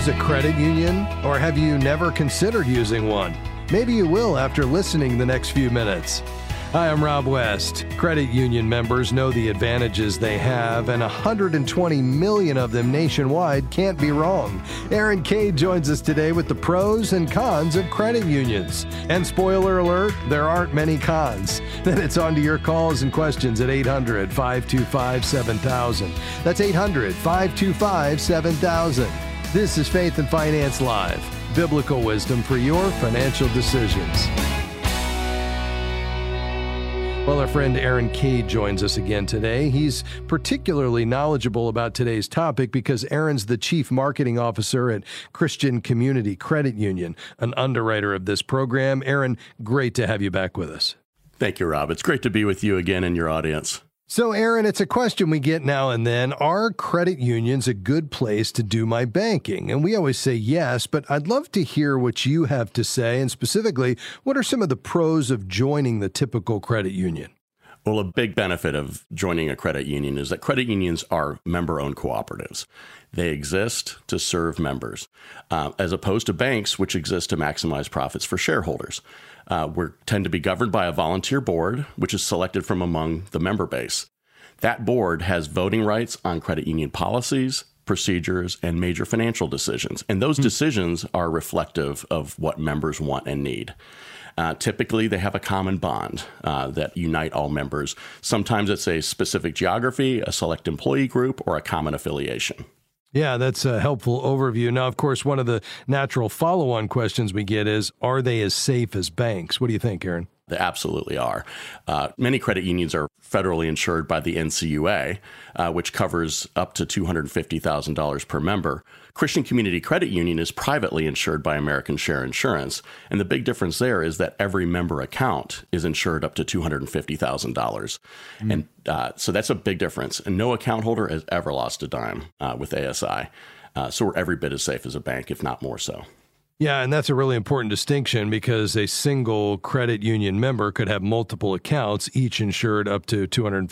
use a credit union, or have you never considered using one? Maybe you will after listening the next few minutes. Hi, I'm Rob West. Credit union members know the advantages they have, and 120 million of them nationwide can't be wrong. Aaron Cade joins us today with the pros and cons of credit unions. And spoiler alert, there aren't many cons. Then it's on to your calls and questions at 800-525-7000. That's 800-525-7000. This is Faith and Finance Live, biblical wisdom for your financial decisions. Well, our friend Aaron Cade joins us again today. He's particularly knowledgeable about today's topic because Aaron's the Chief Marketing Officer at Christian Community Credit Union, an underwriter of this program. Aaron, great to have you back with us. Thank you, Rob. It's great to be with you again and your audience. So, Aaron, it's a question we get now and then. Are credit unions a good place to do my banking? And we always say yes, but I'd love to hear what you have to say. And specifically, what are some of the pros of joining the typical credit union? Well, a big benefit of joining a credit union is that credit unions are member-owned cooperatives. They exist to serve members, as opposed to banks, which exist to maximize profits for shareholders. We tend to be governed by a volunteer board, which is selected from among the member base. That board has voting rights on credit union policies, procedures, and major financial decisions. And those decisions are reflective of what members want and need. Typically, they have a common bond that unite all members. Sometimes it's a specific geography, a select employee group, or a common affiliation. Yeah, that's a helpful overview. Now, of course, one of the natural follow-on questions we get is, are they as safe as banks? What do you think, Aaron? They absolutely are. Many credit unions are federally insured by the NCUA, which covers up to $250,000 per member. Christian Community Credit Union is privately insured by American Share Insurance. And the big difference there is that every member account is insured up to $250,000. And so that's a big difference. And no account holder has ever lost a dime with ASI. So we're every bit as safe as a bank, if not more so. Yeah, and that's a really important distinction because a single credit union member could have multiple accounts, each insured up to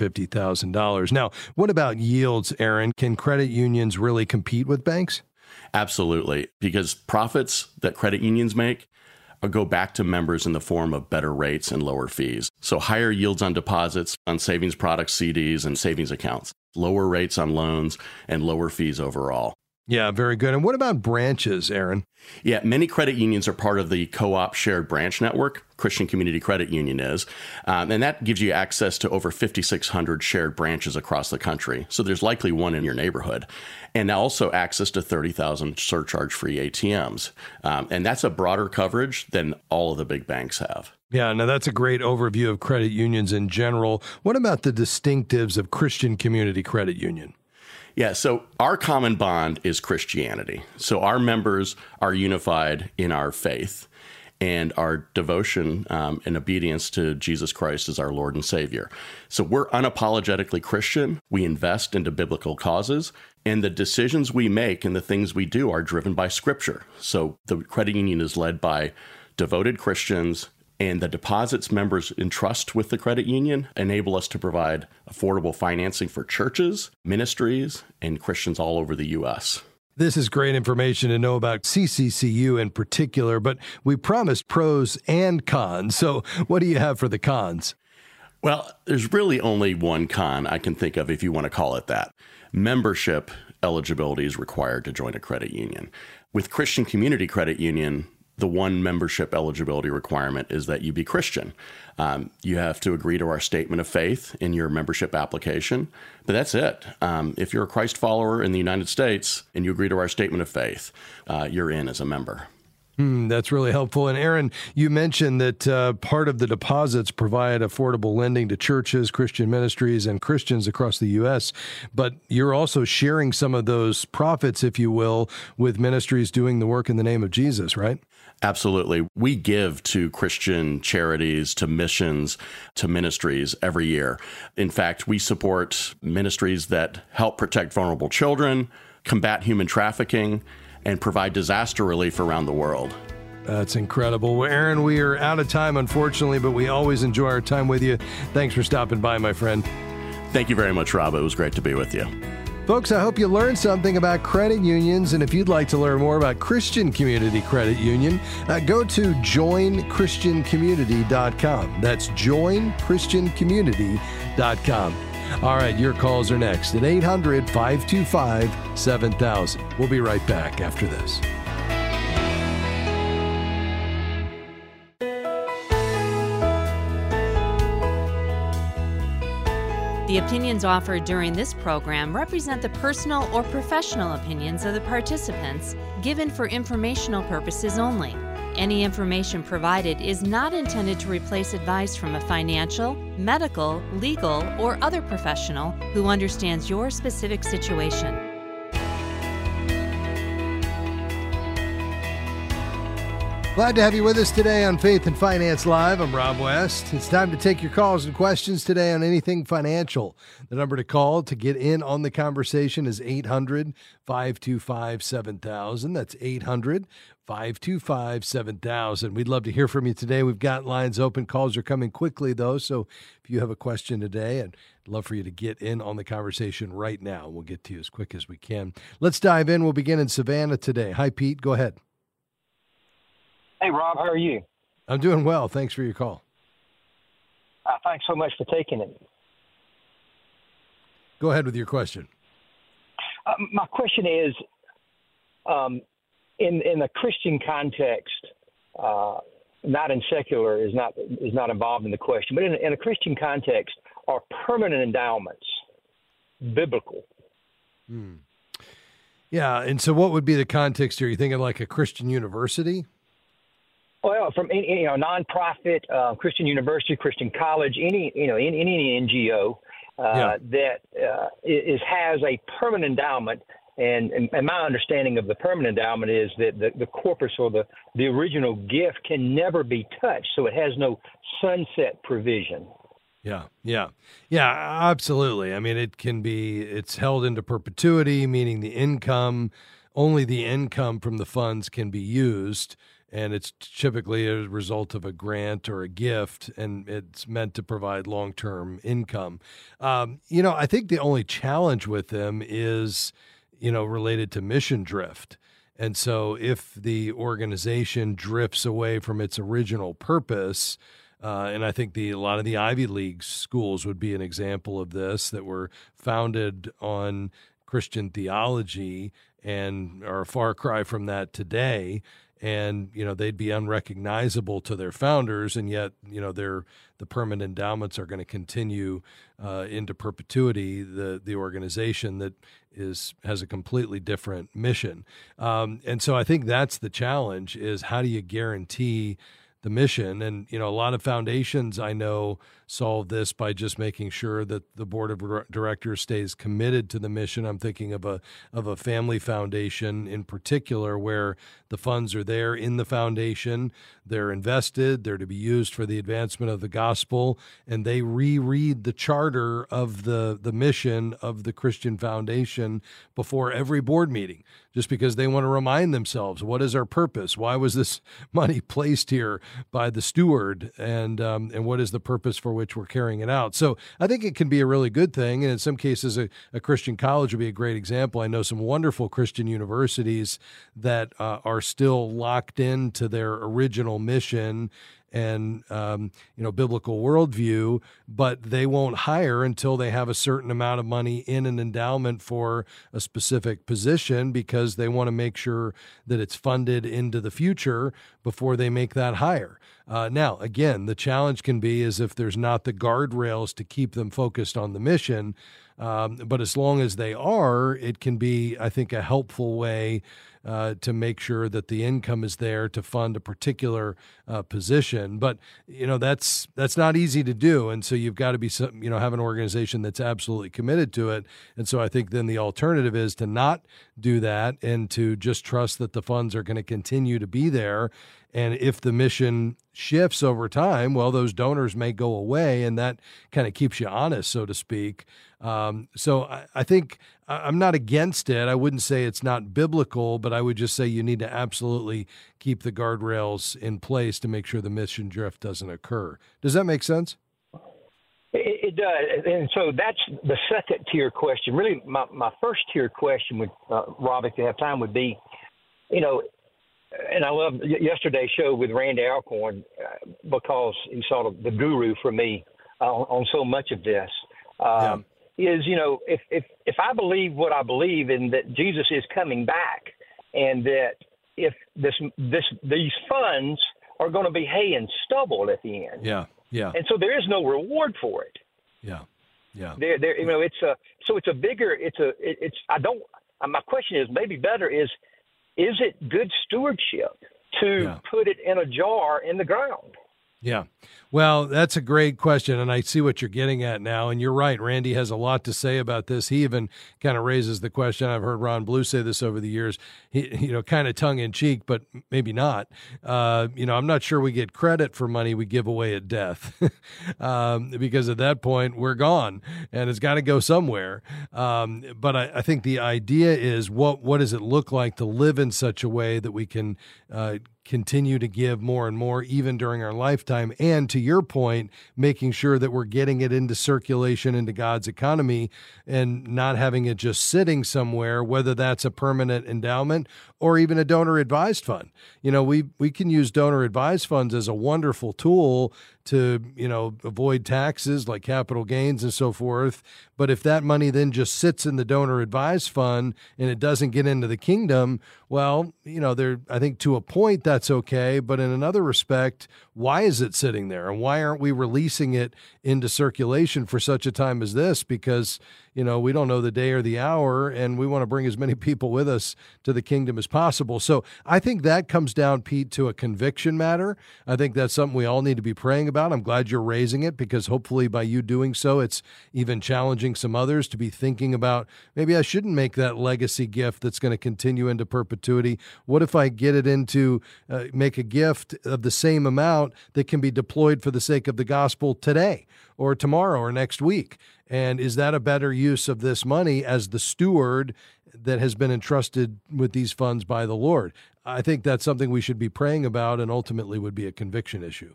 $250,000. Now, what about yields, Aaron? Can credit unions really compete with banks? Absolutely, because profits that credit unions make go back to members in the form of better rates and lower fees. So higher yields on deposits, on savings products, CDs, and savings accounts, lower rates on loans, and lower fees overall. Yeah, very good. And what about branches, Aaron? Yeah, many credit unions are part of the co-op shared branch network. Christian Community Credit Union is. And that gives you access to over 5,600 shared branches across the country. So there's likely one in your neighborhood. And also access to 30,000 surcharge-free ATMs. And that's a broader coverage than all of the big banks have. Yeah, now that's a great overview of credit unions in general. What about the distinctives of Christian Community Credit Union? Yeah, so our common bond is Christianity. So our members are unified in our faith and our devotion and obedience to Jesus Christ as our Lord and Savior. So we're unapologetically Christian. We invest into biblical causes, and the decisions we make and the things we do are driven by Scripture. So the credit union is led by devoted Christians, and the deposits members entrust with the credit union enable us to provide affordable financing for churches, ministries, and Christians all over the U.S. This is great information to know about CCCU in particular, but we promised pros and cons. So what do you have for the cons? Well, there's really only one con I can think of, if you want to call it that. Membership eligibility is required to join a credit union. With Christian Community Credit Union, the one membership eligibility requirement is that you be Christian. You have to agree to our statement of faith in your membership application, but that's it. If you're a Christ follower in the United States and you agree to our statement of faith, you're in as a member. That's really helpful. And Aaron, you mentioned that part of the deposits provide affordable lending to churches, Christian ministries, and Christians across the U.S., but you're also sharing some of those profits, if you will, with ministries doing the work in the name of Jesus, right? Absolutely. We give to Christian charities, to missions, to ministries every year. In fact, we support ministries that help protect vulnerable children, combat human trafficking, and provide disaster relief around the world. That's incredible. Well, Aaron, we are out of time, unfortunately, but we always enjoy our time with you. Thanks for stopping by, my friend. Thank you very much, Rob. It was great to be with you. Folks, I hope you learned something about credit unions, and if you'd like to learn more about Christian Community Credit Union, go to joinchristiancommunity.com. That's joinchristiancommunity.com. All right, your calls are next at 800-525-7000. We'll be right back after this. The opinions offered during this program represent the personal or professional opinions of the participants, given for informational purposes only. Any information provided is not intended to replace advice from a financial, medical, legal, or other professional who understands your specific situation. Glad to have you with us today on Faith and Finance Live. I'm Rob West. It's time to take your calls and questions today on anything financial. The number to call to get in on the conversation is 800-525-7000. That's 800-525-7000. We'd love to hear from you today. We've got lines open. Calls are coming quickly, though, so if you have a question today, I'd love for you to get in on the conversation right now. We'll get to you as quick as we can. Let's dive in. We'll begin in Savannah today. Hi, Pete. Go ahead. Hey, Rob, how are you? I'm doing well. Thanks for your call. Thanks so much for taking it. Go ahead with your question. My question is, in a Christian context, not in secular is not involved in the question, but in a Christian context, are permanent endowments biblical? Yeah, and so what would be the context here? Are you thinking like a Christian university? Well, from any nonprofit, Christian university, Christian college, any NGO that has a permanent endowment, and my understanding of the permanent endowment is that the corpus or the original gift can never be touched, so it has no sunset provision. Yeah, absolutely. I mean, it's held into perpetuity, meaning only the income from the funds can be used. And it's typically a result of a grant or a gift, and it's meant to provide long-term income. I think the only challenge with them is, related to mission drift. And so if the organization drifts away from its original purpose, and I think a lot of the Ivy League schools would be an example of this, that were founded on Christian theology and are a far cry from that today. And, they'd be unrecognizable to their founders, and yet, the permanent endowments are going to continue into perpetuity, the organization that has a completely different mission. And so I think that's the challenge, is how do you guarantee the mission? And, a lot of foundations I know solve this by just making sure that the board of directors stays committed to the mission. I'm thinking of a family foundation in particular, where the funds are there in the foundation, they're invested, they're to be used for the advancement of the gospel, and they reread the charter of the mission of the Christian Foundation before every board meeting, just because they want to remind themselves, what is our purpose? Why was this money placed here by the steward? And what is the purpose for which we're carrying it out? So I think it can be a really good thing. And in some cases, a Christian college would be a great example. I know some wonderful Christian universities that are still locked into their original mission and biblical worldview, but they won't hire until they have a certain amount of money in an endowment for a specific position, because they want to make sure that it's funded into the future before they make that hire. Now, again, the challenge can be is if there's not the guardrails to keep them focused on the mission. But as long as they are, it can be, I think, a helpful way to make sure that the income is there to fund a particular position. But, that's not easy to do. And so you've got to be, have an organization that's absolutely committed to it. And so I think then the alternative is to not do that and to just trust that the funds are going to continue to be there. And if the mission shifts over time, well, those donors may go away, and that kind of keeps you honest, so to speak. So I think I'm not against it. I wouldn't say it's not biblical, but I would just say you need to absolutely keep the guardrails in place to make sure the mission drift doesn't occur. Does that make sense? It It does. And so that's the second tier question. Really, my first tier question would, Rob, if you have time, would be, and I love yesterday's show with Randy Alcorn because he's sort of the guru for me on so much of this. Is, if I believe what I believe and that Jesus is coming back, and that if these funds are going to be hay and stubble at the end. Yeah. And so there is no reward for it. Yeah. My question is maybe better is it good stewardship to put it in a jar in the ground? Yeah. Well, that's a great question, and I see what you're getting at now. And you're right. Randy has a lot to say about this. He even kind of raises the question. I've heard Ron Blue say this over the years, kind of tongue in cheek, but maybe not. I'm not sure we get credit for money we give away at death because at that point we're gone and it's got to go somewhere. But I think the idea is what does it look like to live in such a way that we can continue to give more and more even during our lifetime, and to your point, making sure that we're getting it into circulation into God's economy and not having it just sitting somewhere, whether that's a permanent endowment or even a donor advised fund. We can use donor advised funds as a wonderful tool to, avoid taxes like capital gains and so forth. But if that money then just sits in the donor advised fund and it doesn't get into the kingdom, well, I think to a point that's okay. But in another respect, why is it sitting there? And why aren't we releasing it into circulation for such a time as this? Because, we don't know the day or the hour, and we want to bring as many people with us to the kingdom as possible. So I think that comes down, Pete, to a conviction matter. I think that's something we all need to be praying about. I'm glad you're raising it, because hopefully by you doing so, it's even challenging some others to be thinking about, maybe I shouldn't make that legacy gift that's going to continue into perpetuity. What if I get it into make a gift of the same amount that can be deployed for the sake of the gospel today or tomorrow or next week? And is that a better use of this money as the steward that has been entrusted with these funds by the Lord? I think that's something we should be praying about, and ultimately would be a conviction issue.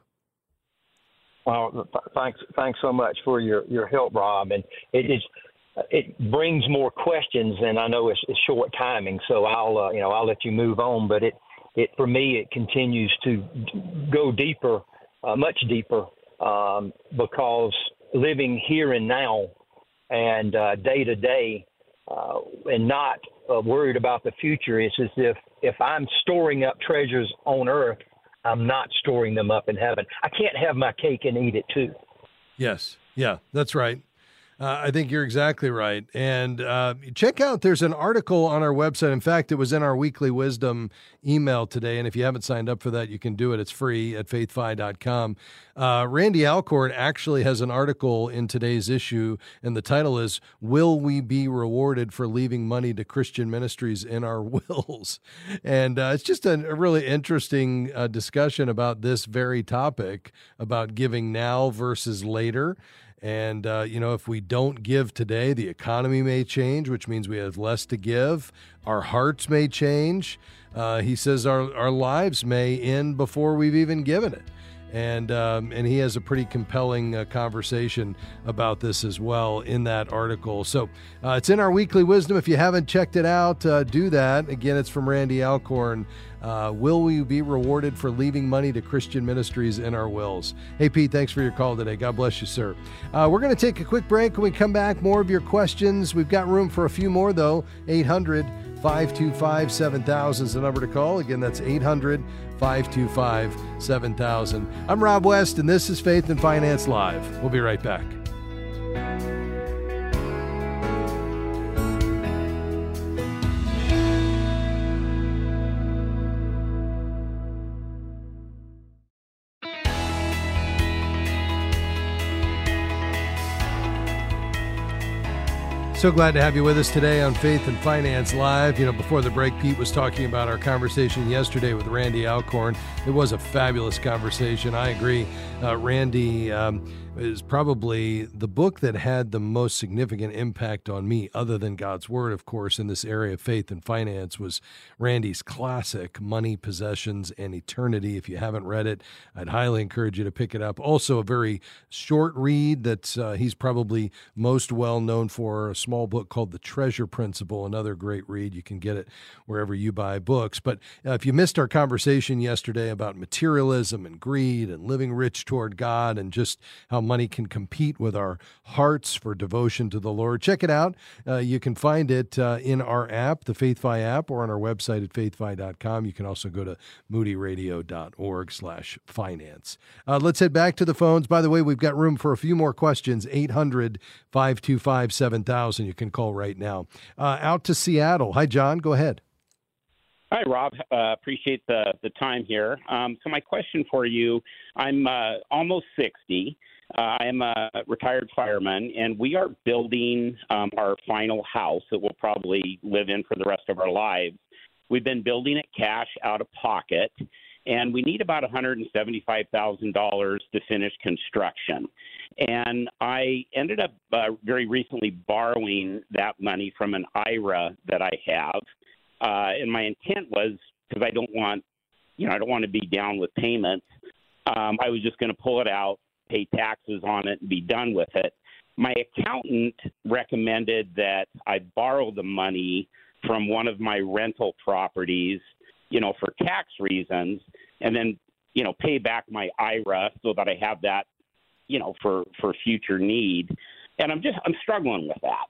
Well, thanks so much for your help, Rob. And it brings more questions, and I know it's short timing, so I'll let you move on. But for me, it continues to go deeper, much deeper, because living here and now and day to day and not worried about the future, it's as if I'm storing up treasures on earth, I'm not storing them up in heaven. I can't have my cake and eat it too. Yes. Yeah, that's right. I think you're exactly right. And check out, there's an article on our website. In fact, it was in our Weekly Wisdom email today. And if you haven't signed up for that, you can do it. It's free at faithfi.com. Randy Alcorn actually has an article in today's issue, and the title is, "Will We Be Rewarded for Leaving Money to Christian Ministries in Our Wills?" And it's just a really interesting discussion about this very topic, about giving now versus later. And, if we don't give today, the economy may change, which means we have less to give. Our hearts may change. He says our lives may end before we've even given it. And he has a pretty compelling conversation about this as well in that article. So it's in our Weekly Wisdom. If you haven't checked it out, do that. Again, it's from Randy Alcorn. Will we be rewarded for leaving money to Christian ministries in our wills? Hey, Pete, thanks for your call today. God bless you, sir. We're going to take a quick break. When we come back, more of your questions. We've got room for a few more, though. 800-525-7000 is the number to call. Again, that's 800-525-7000. I'm Rob West, and this is Faith and Finance Live. We'll be right back. So glad to have you with us today on Faith and Finance Live. Before the break, Pete was talking about our conversation yesterday with Randy Alcorn. It was a fabulous conversation. I agree. Randy is probably the book that had the most significant impact on me, other than God's Word, of course, in this area of faith and finance, was Randy's classic, Money, Possessions, and Eternity. If you haven't read it, I'd highly encourage you to pick it up. Also, a very short read that he's probably most well known for, a small book called The Treasure Principle, another great read. You can get it wherever you buy books. But if you missed our conversation yesterday about materialism and greed and living rich toward God and just how money can compete with our hearts for devotion to the Lord, check it out. You can find it in our app, the FaithFi app, or on our website at faithfi.com. You can also go to moodyradio.org/finance. Let's head back to the phones. By the way, we've got room for a few more questions. 800-525-7000. You can call right now. Out to Seattle. Hi, John. Go ahead. Hi, Rob. Appreciate the time here. So my question for you, I'm almost 60. I am a retired fireman, and we are building our final house that we'll probably live in for the rest of our lives. We've been building it cash out of pocket, and we need about $175,000 to finish construction. And I ended up very recently borrowing that money from an IRA that I have. And my intent was, because I don't want to be down with payments, I was just going to pull it out, pay taxes on it, and be done with it. My accountant recommended that I borrow the money from one of my rental properties, for tax reasons, and then, pay back my IRA so that I have that, for future need. And I'm struggling with that.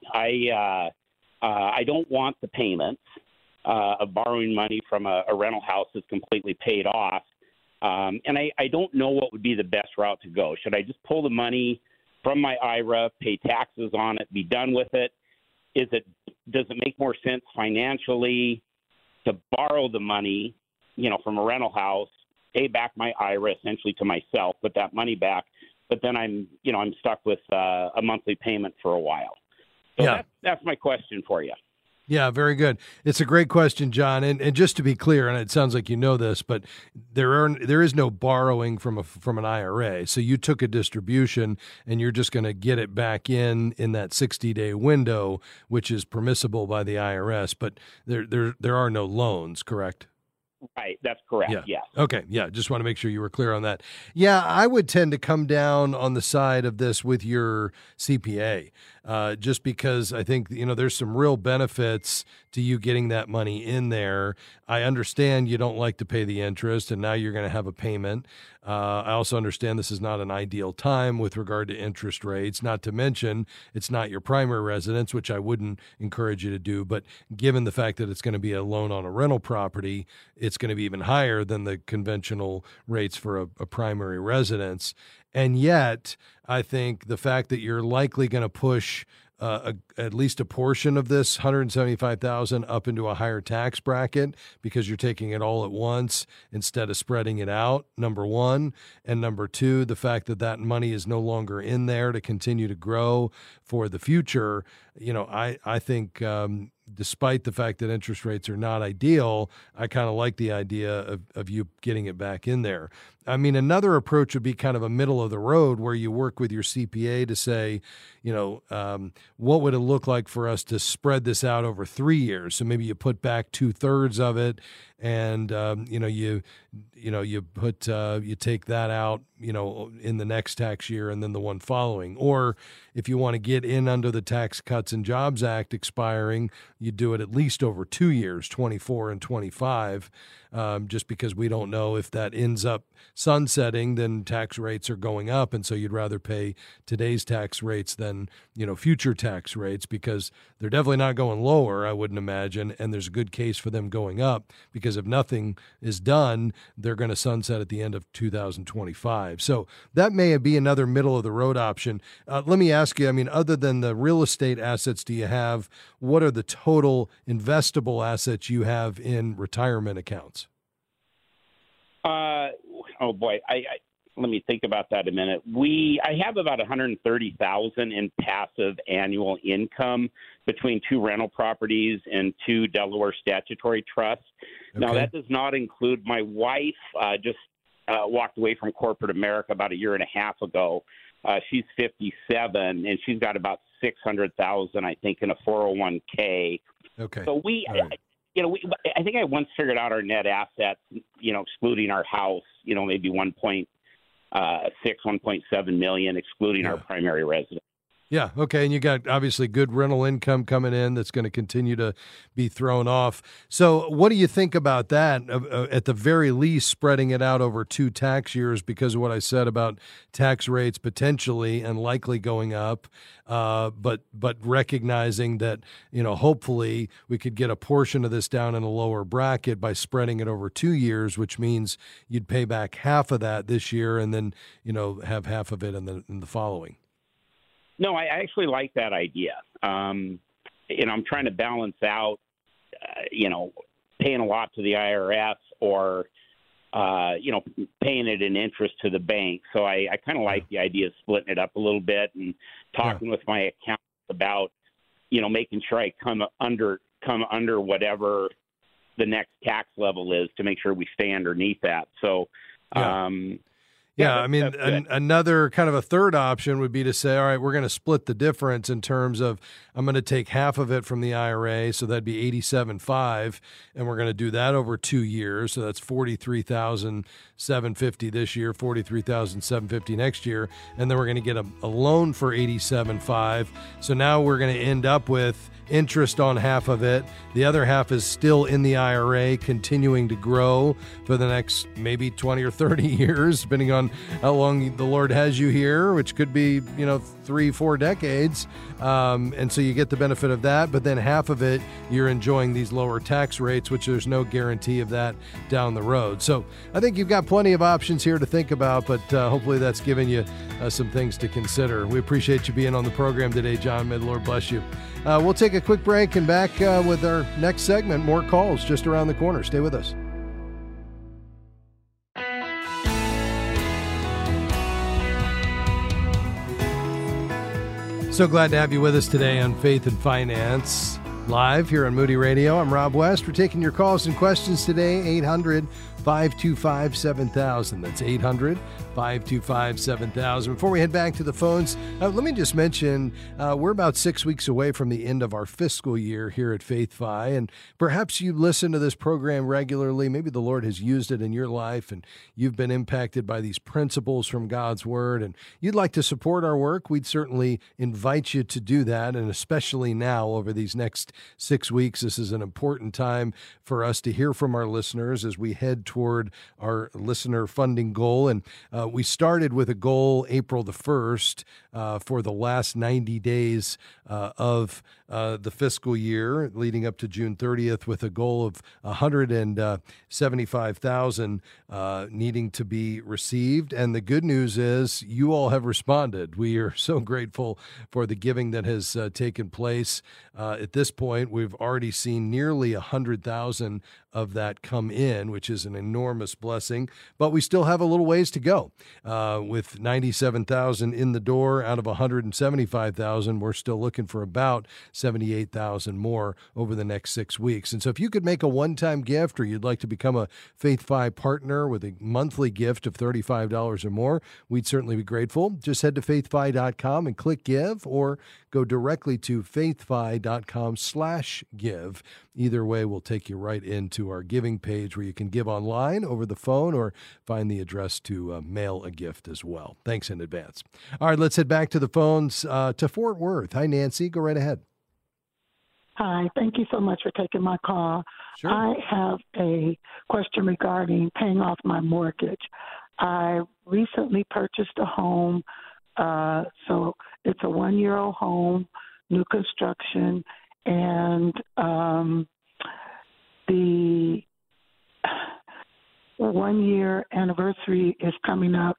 I don't want the payments of borrowing money from a rental house that's completely paid off. And I don't know what would be the best route to go. Should I just pull the money from my IRA, pay taxes on it, be done with it? Does it make more sense financially to borrow the money, from a rental house, pay back my IRA essentially to myself, put that money back, but then I'm stuck with a monthly payment for a while. So that's my question for you. Yeah, very good. It's a great question, John. And just to be clear, and it sounds like you know this, but there is no borrowing from an IRA. So you took a distribution, and you're just going to get it back in that 60-day window, which is permissible by the IRS. But there are no loans, correct? Right, that's correct. Yeah. Yes. Okay. Yeah. Just want to make sure you were clear on that. Yeah, I would tend to come down on the side of this with your CPA, just because I think there's some real benefits to you getting that money in there. I understand you don't like to pay the interest, and now you're going to have a payment. I also understand this is not an ideal time with regard to interest rates, not to mention it's not your primary residence, which I wouldn't encourage you to do. But given the fact that it's going to be a loan on a rental property, it's going to be even higher than the conventional rates for a primary residence. And yet, I think the fact that you're likely going to push at least a portion of this $175,000 up into a higher tax bracket because you're taking it all at once instead of spreading it out, number one. And number two, the fact that money is no longer in there to continue to grow for the future. I think despite the fact that interest rates are not ideal, I kind of like the idea of you getting it back in there. I mean, another approach would be kind of a middle of the road where you work with your CPA to say, what would it look like for us to spread this out over 3 years? So maybe you put back 2/3 of it, and you take that out, in the next tax year and then the one following. Or if you want to get in under the Tax Cuts and Jobs Act expiring, you do it at least over 2 years, 24 and 25. Just because we don't know if that ends up sunsetting, then tax rates are going up. And so you'd rather pay today's tax rates than, future tax rates, because they're definitely not going lower, I wouldn't imagine. And there's a good case for them going up, because if nothing is done, they're going to sunset at the end of 2025. So that may be another middle of the road option. Let me ask you, other than the real estate assets do you have, what are the total investable assets you have in retirement accounts? Oh boy, let me think about that a minute. I have about $130,000 in passive annual income between 2 rental properties and 2 Delaware statutory trusts. Okay. Now that does not include my wife. Just walked away from corporate America about a year and a half ago. She's 57, and she's got about $600,000, I think, in a 401k. Okay. So I think I once figured out our net assets, excluding our house, maybe 1.6, 1.7 million, excluding our primary residence. Yeah, okay, and you got obviously good rental income coming in that's going to continue to be thrown off. So what do you think about that, at the very least spreading it out over 2 tax years because of what I said about tax rates potentially and likely going up, but recognizing that, hopefully we could get a portion of this down in a lower bracket by spreading it over 2 years, which means you'd pay back half of that this year and then, have half of it in the following. No, I actually like that idea. I'm trying to balance out, paying a lot to the IRS or, paying it in interest to the bank. So I kind of like the idea of splitting it up a little bit and talking with my accountant about, making sure I come under whatever the next tax level is to make sure we stay underneath that. So, another kind of a third option would be to say, all right, we're going to split the difference in terms of I'm going to take half of it from the IRA, so that'd be $87,500, and we're going to do that over 2 years, so that's $43,750 this year, $43,750 next year, and then we're going to get a loan for $87,500. So now we're going to end up with interest on half of it. The other half is still in the IRA, continuing to grow for the next maybe 20 or 30 years, depending on how long the Lord has you here, which could be, 3-4 decades. And so you get the benefit of that, but then half of it, you're enjoying these lower tax rates, which there's no guarantee of that down the road. So I think you've got plenty of options here to think about, but hopefully that's given you some things to consider. We appreciate you being on the program today, John. May the Lord bless you. We'll take a quick break and back with our next segment. More calls just around the corner. Stay with us. So glad to have you with us today on Faith and Finance, live here on Moody Radio. I'm Rob West. We're taking your calls and questions today, 800-525-7000. That's 800-525-7000. Before we head back to the phones, let me just mention we're about 6 weeks away from the end of our fiscal year here at Faith Fi, and perhaps you listen to this program regularly. Maybe the Lord has used it in your life, and you've been impacted by these principles from God's Word, and you'd like to support our work. We'd certainly invite you to do that, and especially now over these next 6 weeks, this is an important time for us to hear from our listeners as we head toward our listener funding goal. And we started with a goal April the 1st for the last 90 days of the fiscal year leading up to June 30th with a goal of $175,000 needing to be received. And the good news is you all have responded. We are so grateful for the giving that has taken place. At this point, we've already seen nearly 100,000 of that come in, which is an enormous blessing, but we still have a little ways to go. With 97,000 in the door out of 175,000, we're still looking for about 78,000 more over the next 6 weeks. And so if you could make a one-time gift, or you'd like to become a Faith Fi partner with a monthly gift of $35 or more, we'd certainly be grateful. Just head to faithfi.com and click give, or go directly to faithfi.com/give. Either way will take you right into our giving page where you can give online, over the phone, or find the address to mail a gift as well. Thanks in advance. All right, let's head back to the phones to Fort Worth. Hi, Nancy. Go right ahead. Hi. Thank you so much for taking my call. Sure. I have a question regarding paying off my mortgage. I recently purchased a home, so it's a 1-year-old home, new construction, and the 1-year anniversary is coming up.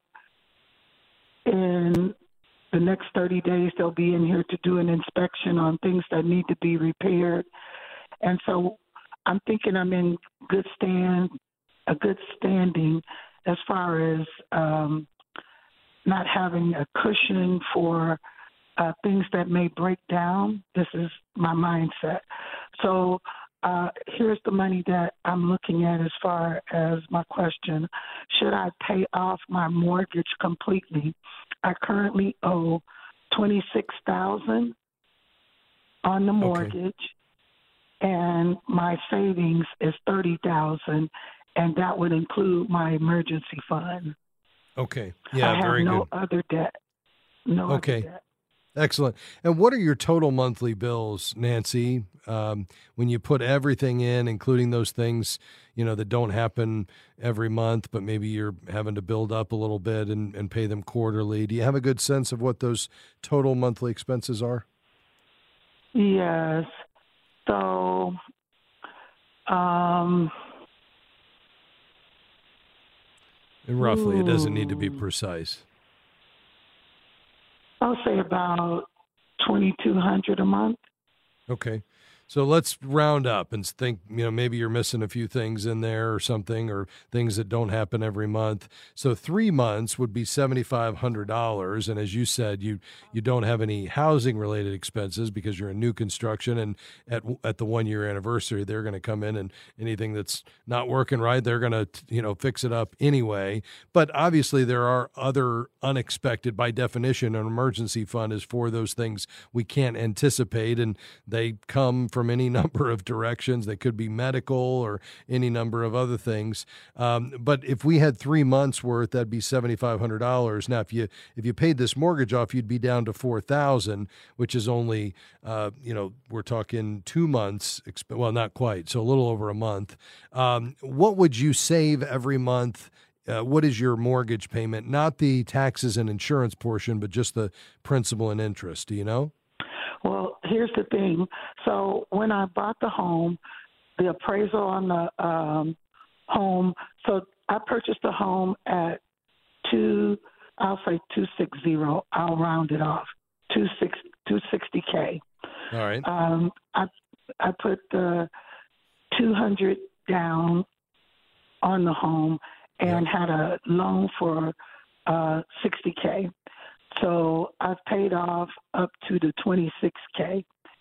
In the next 30 days, they'll be in here to do an inspection on things that need to be repaired. And so I'm thinking I'm in good standing as far as not having a cushion for things that may break down. This is my mindset. So here's the money that I'm looking at as far as my question. Should I pay off my mortgage completely? I currently owe $26,000 on the mortgage, and my savings is $30,000, and that would include my emergency fund. Okay. Yeah, I have very no good. other debt. No other debt. Excellent. And what are your total monthly bills, Nancy, when you put everything in, including those things, that don't happen every month, but maybe you're having to build up a little bit and pay them quarterly? Do you have a good sense of what those total monthly expenses are? Yes. So, and roughly, it doesn't need to be precise. I'll say about $2,200 a month. Okay. So let's round up and think, maybe you're missing a few things in there or something, or things that don't happen every month. So 3 months would be $7,500. And as you said, you don't have any housing related expenses because you're in new construction, and at the 1 year anniversary, they're going to come in, and anything that's not working right, they're going to, fix it up anyway. But obviously there are other unexpected, by definition, an emergency fund is for those things we can't anticipate, and they come from any number of directions. They could be medical or any number of other things. But if we had 3 months worth, that'd be $7,500. Now, if you paid this mortgage off, you'd be down to $4,000, which is only, we're talking 2 months. Well, not quite. So a little over a month. What would you save every month? What is your mortgage payment? Not the taxes and insurance portion, but just the principal and interest. Do you know? Well, here's the thing. So when I bought the home, the appraisal on the home, so I purchased the home at I'll say 260. I'll round it off, 260K. All right. I put the 200 down on the home and had a loan for $60K. So I've paid off up to the $26K.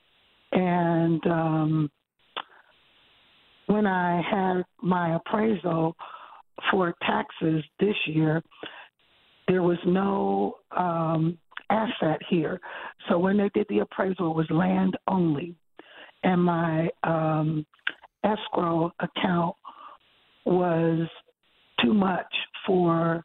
And when I had my appraisal for taxes this year, there was no asset here. So when they did the appraisal, it was land only. And my escrow account was too much for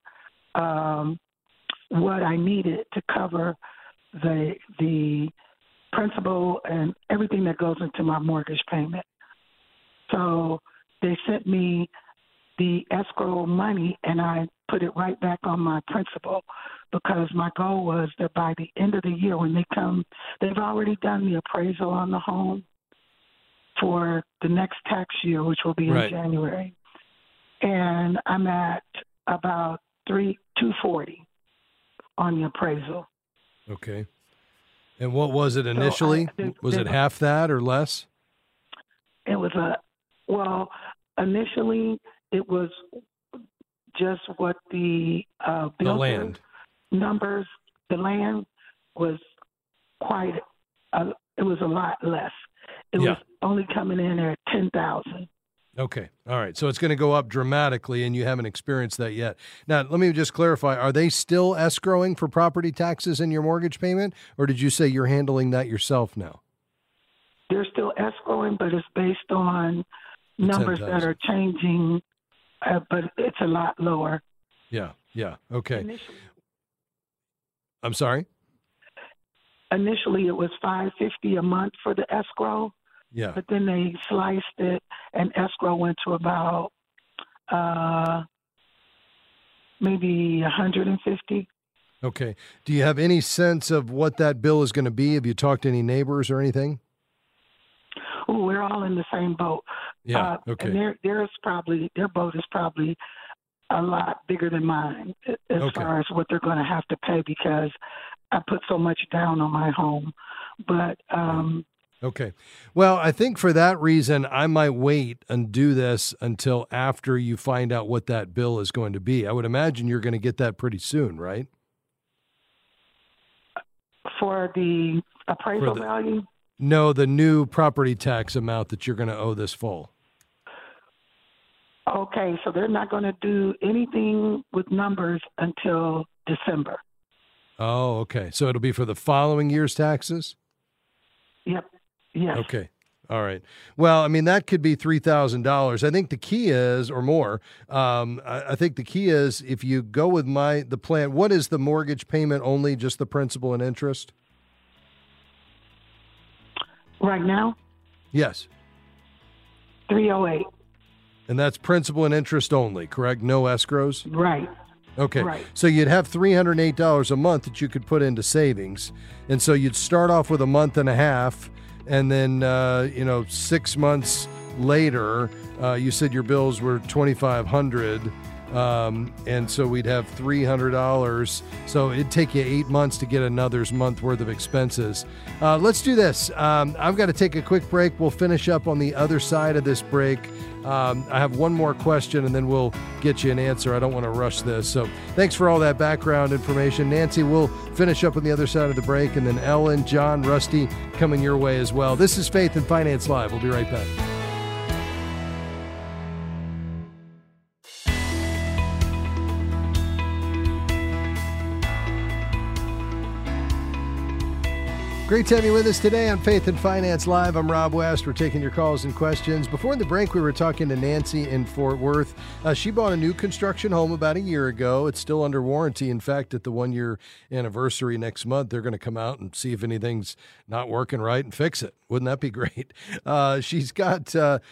what I needed to cover the principal and everything that goes into my mortgage payment. So they sent me the escrow money, and I put it right back on my principal, because my goal was that by the end of the year, when they come, they've already done the appraisal on the home for the next tax year, which will be in January. And I'm at about $240 on the appraisal. Okay. And what was it initially? Was it half that or less? It was initially it was just what the land numbers. The land was it was a lot less. It was only coming in at $10,000. Okay. All right. So it's going to go up dramatically, and you haven't experienced that yet. Now, let me just clarify. Are they still escrowing for property taxes in your mortgage payment, or did you say you're handling that yourself now? They're still escrowing, but it's based on numbers that are changing, but it's a lot lower. Yeah. Okay. I'm sorry? Initially, it was $550 a month for the escrow. Yeah. But then they sliced it, and escrow went to about maybe $150. Okay. Do you have any sense of what that bill is going to be? Have you talked to any neighbors or anything? Oh, we're all in the same boat. Yeah. Okay. And their boat is probably a lot bigger than mine as far as what they're going to have to pay, because I put so much down on my home. But okay. Well, I think for that reason, I might wait and do this until after you find out what that bill is going to be. I would imagine you're going to get that pretty soon, right? For the appraisal value? know the new property tax amount that you're going to owe this fall. Okay, so they're not going to do anything with numbers until December. Oh, okay. So it'll be for the following year's taxes? Yep. Yes. Okay. All right. Well, I mean, that could be $3,000. I think the key is, or more, I think the key is if you go with the plan, what is the mortgage payment, only just the principal and interest? Right now? Yes. $308. And that's principal and interest only, correct? No escrows? Right. Okay. Right. So you'd have $308 a month that you could put into savings. And so you'd start off with a month and a half, and then, 6 months later, you said your bills were $2,500. And so we'd have $300. So it'd take you 8 months to get another's month worth of expenses. Let's do this. I've got to take a quick break. We'll finish up on the other side of this break. I have one more question, and then we'll get you an answer. I don't want to rush this. So thanks for all that background information. Nancy, we'll finish up on the other side of the break, and then Ellen, John, Rusty coming your way as well. This is Faith and Finance Live. We'll be right back. Great to have you with us today on Faith and Finance Live. I'm Rob West. We're taking your calls and questions. Before the break, we were talking to Nancy in Fort Worth. She bought a new construction home about a year ago. It's still under warranty. In fact, at the 1-year anniversary next month, they're going to come out and see if anything's not working right and fix it. Wouldn't that be great? She's got, about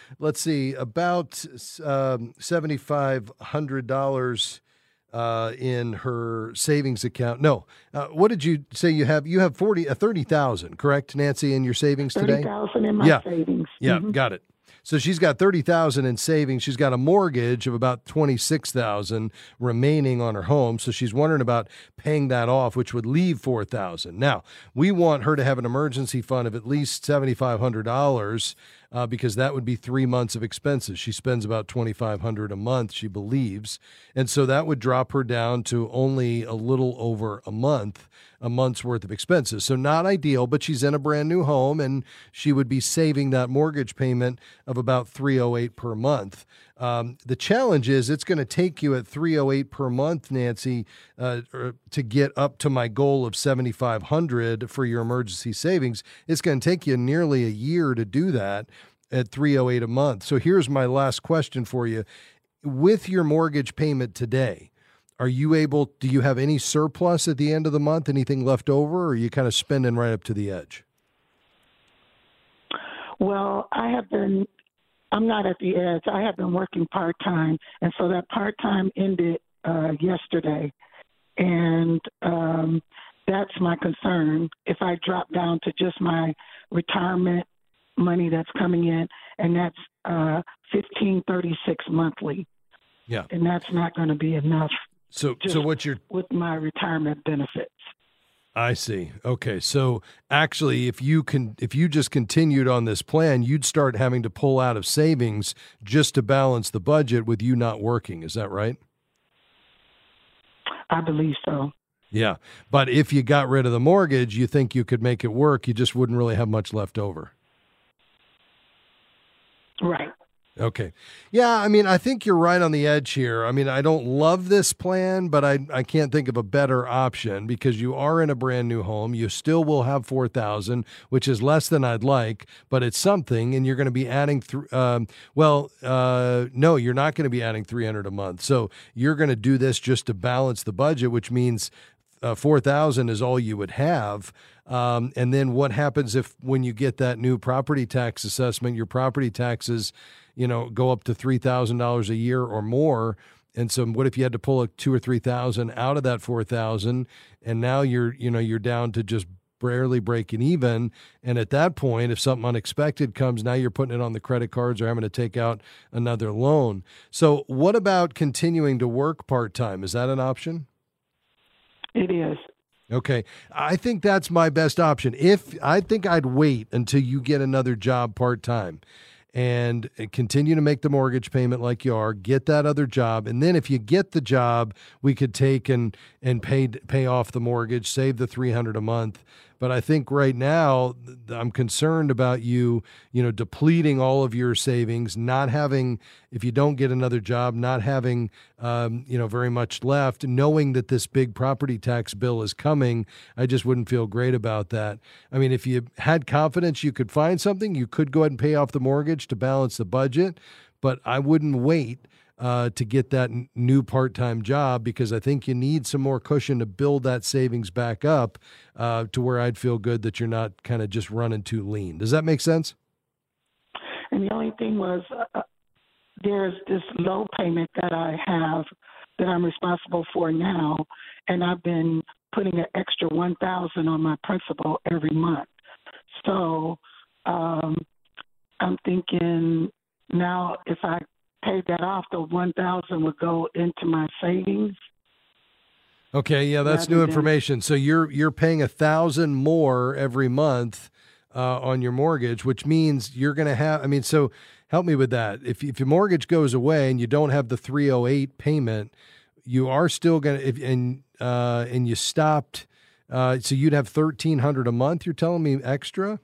$7,500 in her savings account. No, what did you say you have? You have 30,000, correct, Nancy, in your savings today? 30,000 in my savings. Yeah, got it. So she's got 30,000 in savings. She's got a mortgage of about 26,000 remaining on her home. So she's wondering about paying that off, which would leave 4,000. Now, we want her to have an emergency fund of at least $7,500 because that would be 3 months of expenses. She spends about $2,500 a month, she believes. And so that would drop her down to only a little over a month's worth of expenses. So not ideal, but she's in a brand new home, and she would be saving that mortgage payment of about $308 per month. The challenge is it's going to take you at $308 per month, Nancy, to get up to my goal of $7,500 for your emergency savings. It's going to take you nearly a year to do that at $308 a month. So here's my last question for you. With your mortgage payment today, do you have any surplus at the end of the month, anything left over, or are you kind of spending right up to the edge? Well, I'm not at the edge. I have been working part-time, and so that part-time ended yesterday, and that's my concern. If I drop down to just my retirement money that's coming in, and that's $1,536 monthly. Yeah. And that's not going to be enough. So what you're with my retirement benefits. I see. Okay. So actually, if you just continued on this plan, you'd start having to pull out of savings just to balance the budget with you not working. Is that right? I believe so. Yeah. But if you got rid of the mortgage, you think you could make it work. You just wouldn't really have much left over. Right. Okay. Yeah, I mean, I think you're right on the edge here. I mean, I don't love this plan, but I can't think of a better option because you are in a brand new home. You still will have $4,000, which is less than I'd like, but it's something, and you're going to be adding no, you're not going to be adding $300 a month. So you're going to do this just to balance the budget, which means $4,000 is all you would have. And then what happens when you get that new property tax assessment, your property taxes, go up to $3,000 a year or more. And so what if you had to pull $2,000 or $3,000 out of that $4,000, and now you're down to just barely breaking even. And at that point, if something unexpected comes, now you're putting it on the credit cards or having to take out another loan. So what about continuing to work part-time? Is that an option? It is. Okay. I think that's my best option. I think I'd wait until you get another job part-time. and continue to make the mortgage payment like you are, get that other job. And then if you get the job, we could take and pay off the mortgage, save the $300 a month. But I think right now I'm concerned about you depleting all of your savings, not having, if you don't get another job, not having, very much left, knowing that this big property tax bill is coming. I just wouldn't feel great about that. I mean, if you had confidence you could find something, you could go ahead and pay off the mortgage to balance the budget, but I wouldn't wait to get that new part-time job, because I think you need some more cushion to build that savings back up to where I'd feel good that you're not kind of just running too lean. Does that make sense? And the only thing was there's this low payment that I have that I'm responsible for now, and I've been putting an extra $1,000 on my principal every month. So I'm thinking now if I paid that off, the $1,000 would go into my savings. Okay, yeah, that's new information. So you're paying $1,000 more every month on your mortgage, which means you're going to have. I mean, so help me with that. If your mortgage goes away and you don't have the $308 payment, you are still going to. And you stopped. So you'd have $1,300 a month. You're telling me extra?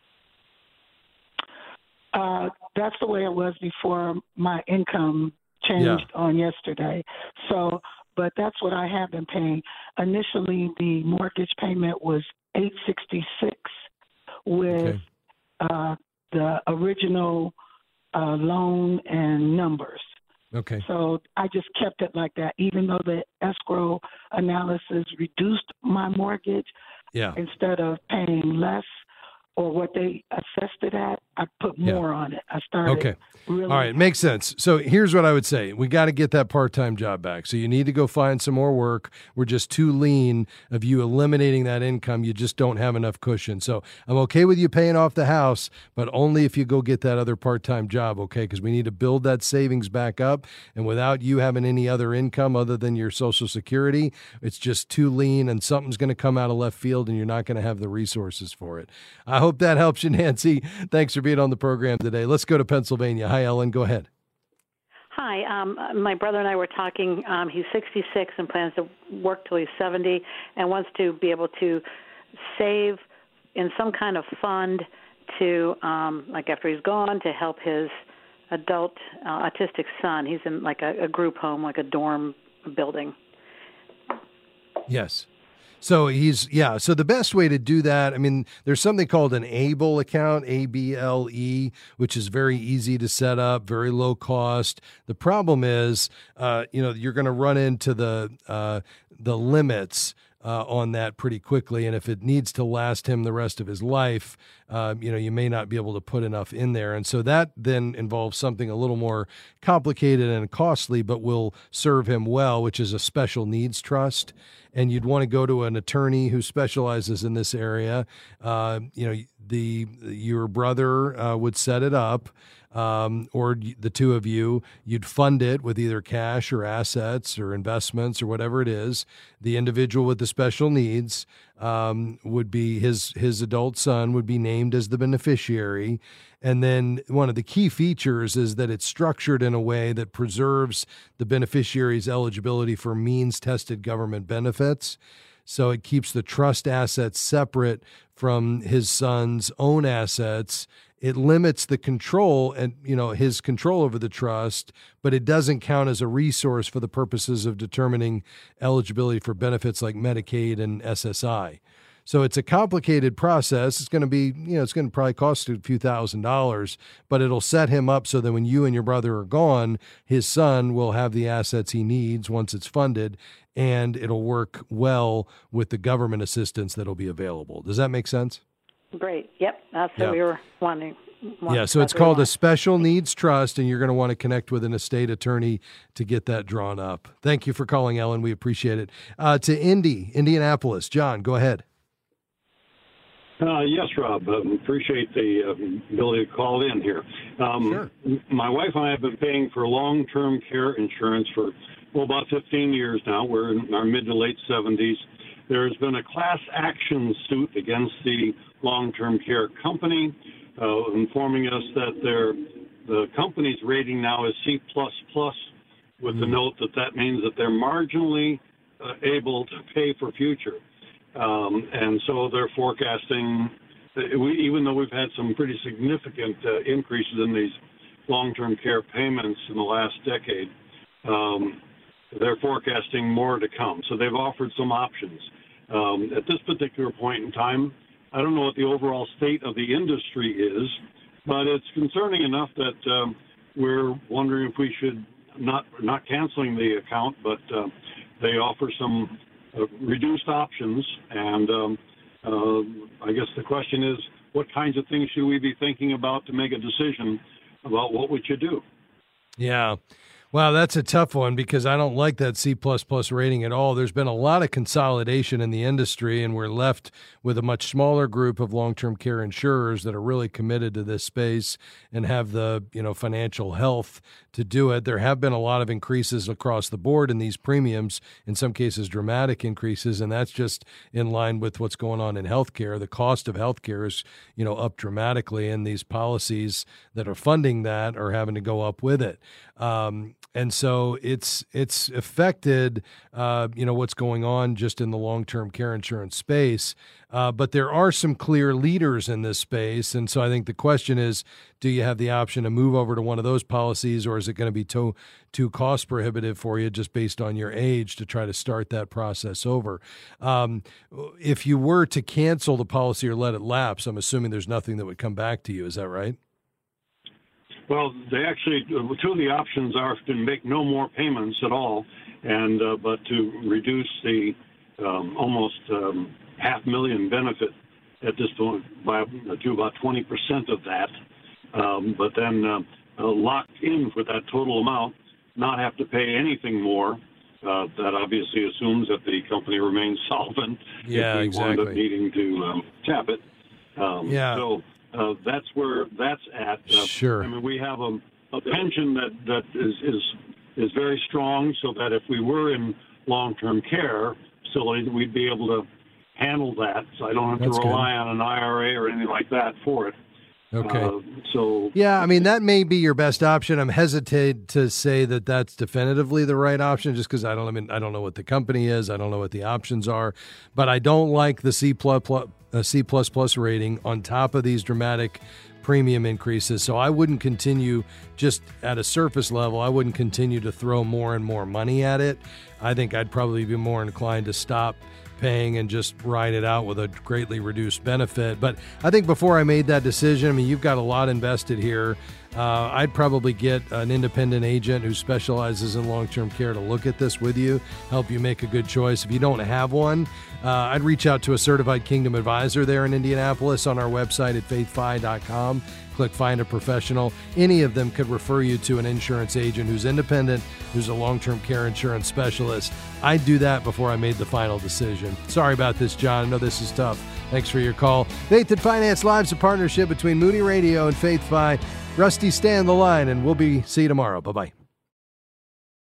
That's the way it was before my income changed on yesterday. So, but that's what I have been paying. Initially, the mortgage payment was $866 with the original loan and numbers. Okay. So I just kept it like that, even though the escrow analysis reduced my mortgage. Yeah. Instead of paying less or what they assessed it at, I put more on it. I started. Really. All right. Makes sense. So here's what I would say. We got to get that part-time job back. So you need to go find some more work. We're just too lean of you eliminating that income. You just don't have enough cushion. So I'm okay with you paying off the house, but only if you go get that other part-time job, okay? Because we need to build that savings back up. And without you having any other income other than your Social Security, it's just too lean, and something's going to come out of left field and you're not going to have the resources for it. I hope that helps you, Nancy. Thanks for being on the program today. Let's go to Pennsylvania. Hi, Ellen. Go ahead. Hi. My brother and I were talking. He's 66 and plans to work till he's 70 and wants to be able to save in some kind of fund to, like after he's gone, to help his adult autistic son. He's in like a group home, like a dorm building. Yes. So so the best way to do that, I mean, there's something called an ABLE account, ABLE, which is very easy to set up, very low cost. The problem is, you're going to run into the limits on that pretty quickly. And if it needs to last him the rest of his life, you may not be able to put enough in there. And so that then involves something a little more complicated and costly, but will serve him well, which is a special needs trust. And you'd want to go to an attorney who specializes in this area. Your brother would set it up. Or the two of you'd fund it with either cash or assets or investments or whatever it is. The individual with the special needs would be his adult son would be named as the beneficiary. And then one of the key features is that it's structured in a way that preserves the beneficiary's eligibility for means-tested government benefits. So it keeps the trust assets separate from his son's own assets. It limits the control and, his control over the trust, but it doesn't count as a resource for the purposes of determining eligibility for benefits like Medicaid and SSI. So it's a complicated process. It's going to be, it's going to probably cost a few $1,000s, but it'll set him up so that when you and your brother are gone, his son will have the assets he needs once it's funded, and it'll work well with the government assistance that'll be available. Does that make sense? Great. Yep. That's what we were wanting. So it's called a special needs trust, and you're going to want to connect with an estate attorney to get that drawn up. Thank you for calling, Ellen. We appreciate it. To Indianapolis. John, go ahead. Yes, Rob. Appreciate the ability to call in here. Sure. My wife and I have been paying for long-term care insurance for about 15 years now. We're in our mid to late 70s. There's been a class action suit against the long-term care company. informing us that the company's rating now is C++, with the note that means that they're marginally able to pay for future. And so they're forecasting, even though we've had some pretty significant increases in these long-term care payments in the last decade, they're forecasting more to come. So they've offered some options. At this particular point in time, I don't know what the overall state of the industry is, but it's concerning enough that we're wondering if we should not canceling the account, but they offer some reduced options. And I guess the question is, what kinds of things should we be thinking about to make a decision about what we should do? Yeah. Wow, that's a tough one because I don't like that C++ rating at all. There's been a lot of consolidation in the industry, and we're left with a much smaller group of long-term care insurers that are really committed to this space and have the, financial health to do it. There have been a lot of increases across the board in these premiums, in some cases dramatic increases, and that's just in line with what's going on in healthcare. The cost of healthcare is, up dramatically, and these policies that are funding that are having to go up with it. And so it's affected, what's going on just in the long-term care insurance space. But there are some clear leaders in this space. And so I think the question is, do you have the option to move over to one of those policies, or is it going to be too cost prohibitive for you just based on your age to try to start that process over? If you were to cancel the policy or let it lapse, I'm assuming there's nothing that would come back to you. Is that right? Well, they actually, two of the options are to make no more payments at all, and but to reduce the almost $500,000 benefit at this point to about 20% of that, but then lock in for that total amount, not have to pay anything more. That obviously assumes that the company remains solvent. Yeah, if we exactly. wind up needing to tap it. So that's where that's at. Sure. I mean, we have a pension that is very strong, so that if we were in long-term care facility, we'd be able to handle that. So I don't have to rely on an IRA or anything like that for it. Okay. Yeah, I mean, that may be your best option. I'm hesitant to say that that's definitively the right option just because I don't know what the company is. I don't know what the options are, but I don't like the C++ rating on top of these dramatic premium increases. So I wouldn't continue just at a surface level. I wouldn't continue to throw more and more money at it. I think I'd probably be more inclined to stop paying and just ride it out with a greatly reduced benefit. But I think before I made that decision, I mean, you've got a lot invested here. I'd probably get an independent agent who specializes in long-term care to look at this with you, help you make a good choice. If you don't have one, I'd reach out to a certified Kingdom advisor there in Indianapolis on our website at faithfi.com. Click Find a Professional. Any of them could refer you to an insurance agent who's independent, who's a long-term care insurance specialist. I'd do that before I made the final decision. Sorry about this, John. I know this is tough. Thanks for your call. Faith and Finance Live's a partnership between Moody Radio and Faith Fi. Rusty, stay on the line, and we'll see you tomorrow. Bye-bye.